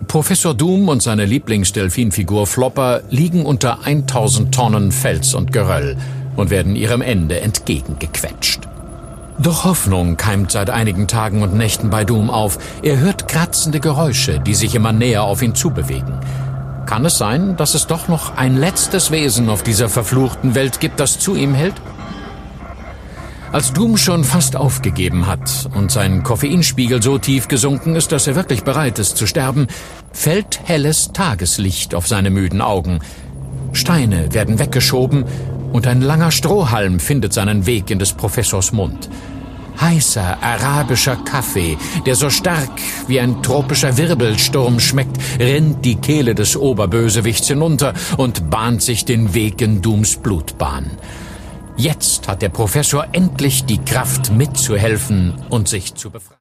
Professor Doom und seine Lieblingsdelfinfigur Flopper liegen unter 1000 Tonnen Fels und Geröll und werden ihrem Ende entgegengequetscht. Doch Hoffnung keimt seit einigen Tagen und Nächten bei Doom auf. Er hört kratzende Geräusche, die sich immer näher auf ihn zubewegen. Kann es sein, dass es doch noch ein letztes Wesen auf dieser verfluchten Welt gibt, das zu ihm hält? Als Doom schon fast aufgegeben hat und sein Koffeinspiegel so tief gesunken ist, dass er wirklich bereit ist zu sterben, fällt helles Tageslicht auf seine müden Augen. Steine werden weggeschoben und ein langer Strohhalm findet seinen Weg in des Professors Mund. Heißer arabischer Kaffee, der so stark wie ein tropischer Wirbelsturm schmeckt, rinnt die Kehle des Oberbösewichts hinunter und bahnt sich den Weg in Dooms Blutbahn. Jetzt hat der Professor endlich die Kraft, mitzuhelfen und sich zu befreien.